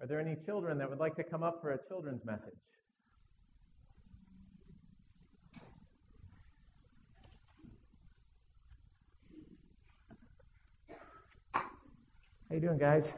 Are there any children that would like to come up for a children's message? How you doing, guys?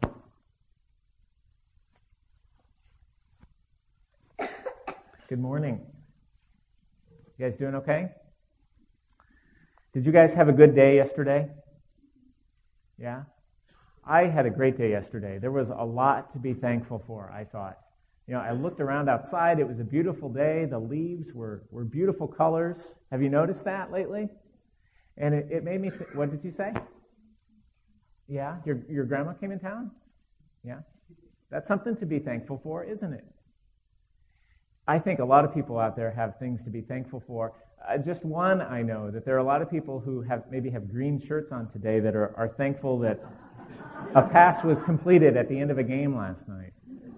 Good morning. You guys doing okay? Did you guys have a good day yesterday? Yeah? I had a great day yesterday. There was a lot to be thankful for, I thought. You know, I looked around outside. It was a beautiful day. The leaves were beautiful colors. Have you noticed that lately? And it made me what did you say? Yeah? Your grandma came in town? Yeah? That's something to be thankful for, isn't it? I think a lot of people out there have things to be thankful for. Just one, I know that there are a lot of people who maybe have green shirts on today that are thankful that a pass was completed at the end of a game last night.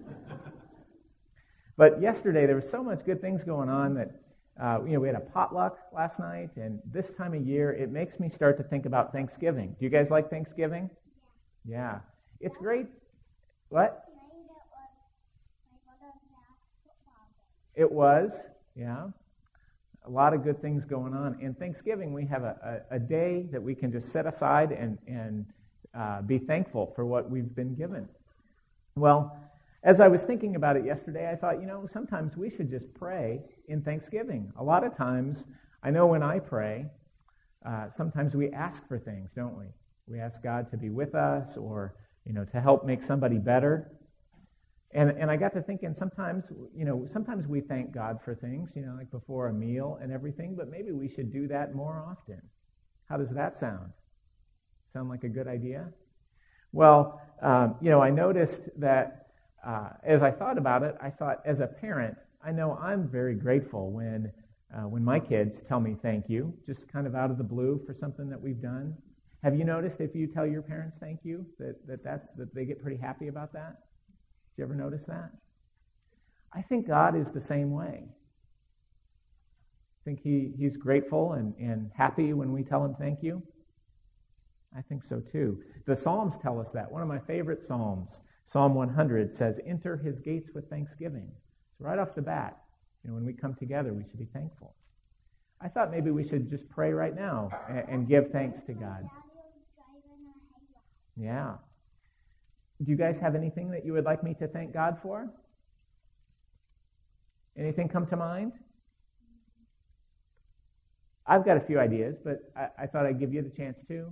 But yesterday, there was so much good things going on that, we had a potluck last night, and this time of year, it makes me start to think about Thanksgiving. Do you guys like Thanksgiving? Yeah. It's great. What? It was, yeah. A lot of good things going on. In Thanksgiving, we have a day that we can just set aside and be thankful for what we've been given. Well, as I was thinking about it yesterday, I thought, sometimes we should just pray in Thanksgiving. A lot of times, I know when I pray, sometimes we ask for things, don't we? We ask God to be with us or, to help make somebody better. And I got to thinking sometimes we thank God for things, like before a meal and everything, but maybe we should do that more often. How does that sound? Sound like a good idea? Well, I noticed that as I thought about it, I thought as a parent, I know I'm very grateful when my kids tell me thank you, just kind of out of the blue for something that we've done. Have you noticed if you tell your parents thank you, that they get pretty happy about that? Did you ever notice that? I think God is the same way. I think He's grateful and happy when we tell Him thank you. I think so too. The Psalms tell us that. One of my favorite Psalms, Psalm 100, says, "Enter His gates with thanksgiving." So right off the bat, when we come together, we should be thankful. I thought maybe we should just pray right now and give thanks to God. Yeah. Do you guys have anything that you would like me to thank God for? Anything come to mind? I've got a few ideas, but I thought I'd give you the chance too.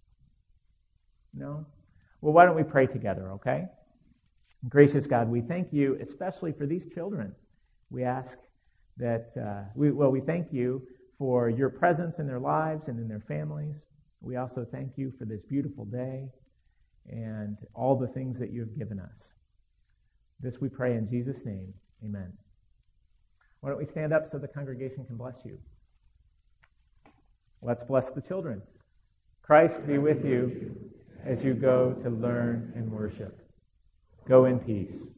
No? Well, why don't we pray together, okay? Gracious God, we thank you especially for these children. We ask that, we thank you for your presence in their lives and in their families. We also thank you for this beautiful day and all the things that you have given us. This we pray in Jesus' name. Amen. Why don't we stand up so the congregation can bless you? Let's bless the children. Christ be with you as you go to learn and worship. Go in peace.